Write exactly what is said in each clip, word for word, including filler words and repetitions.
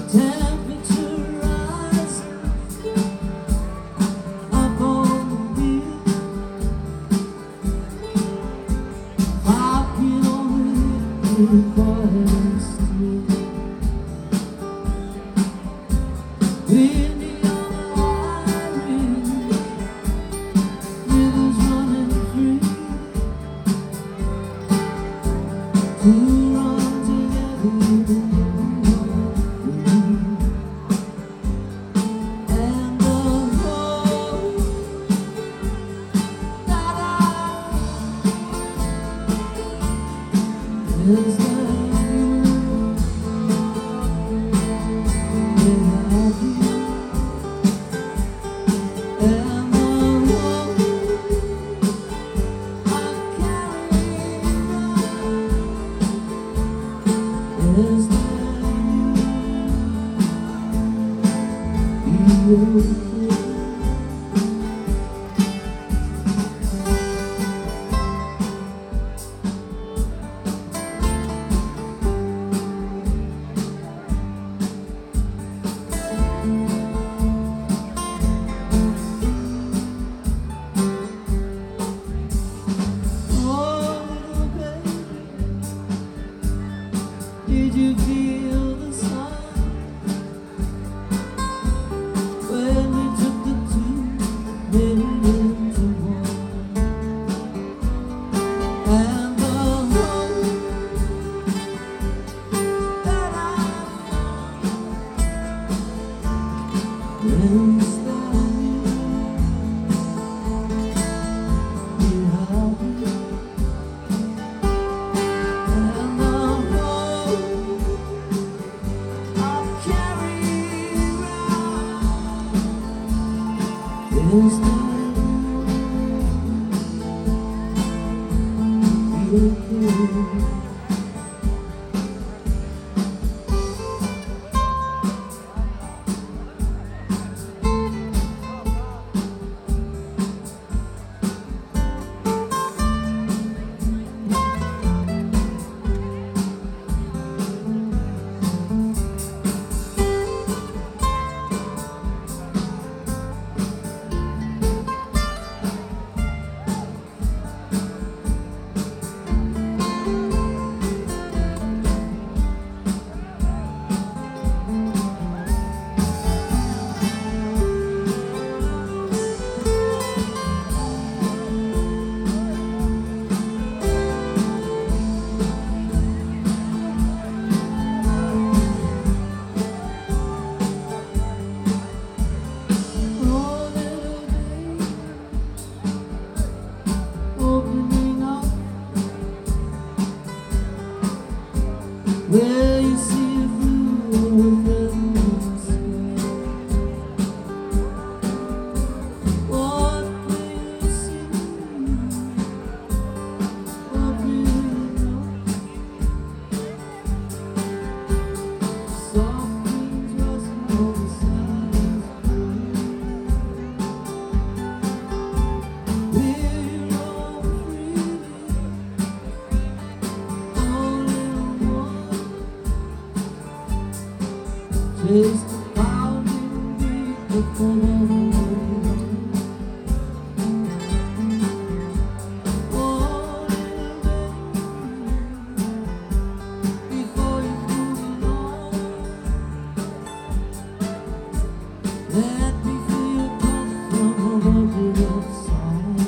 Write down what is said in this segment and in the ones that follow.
Temperature rise up on the hill. Pocket on the forest street. Windy on the wiring, rivers running free. To run together. And the road that I is the Did you feel the sun when we took the two men into one? And the hope that I found is that you have me. Is that you? Where you see a blue ribbon sky. What do you see? What do you know? Soft winds rustling over silence blue. We're all free, all in one. Just a pounding beat of the love. One little day before you move on, let me feel you come from a hundred of songs.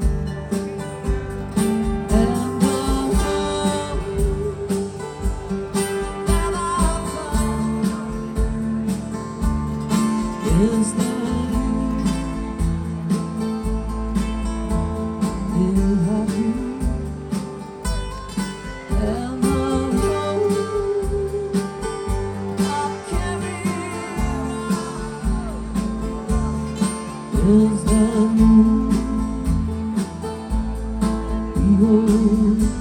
And the hope that I found is that you have me. And the road I'll carry is that you behold.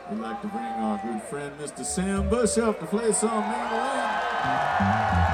We'd like to bring our good friend Mister Sam Bush up to play some mandolin.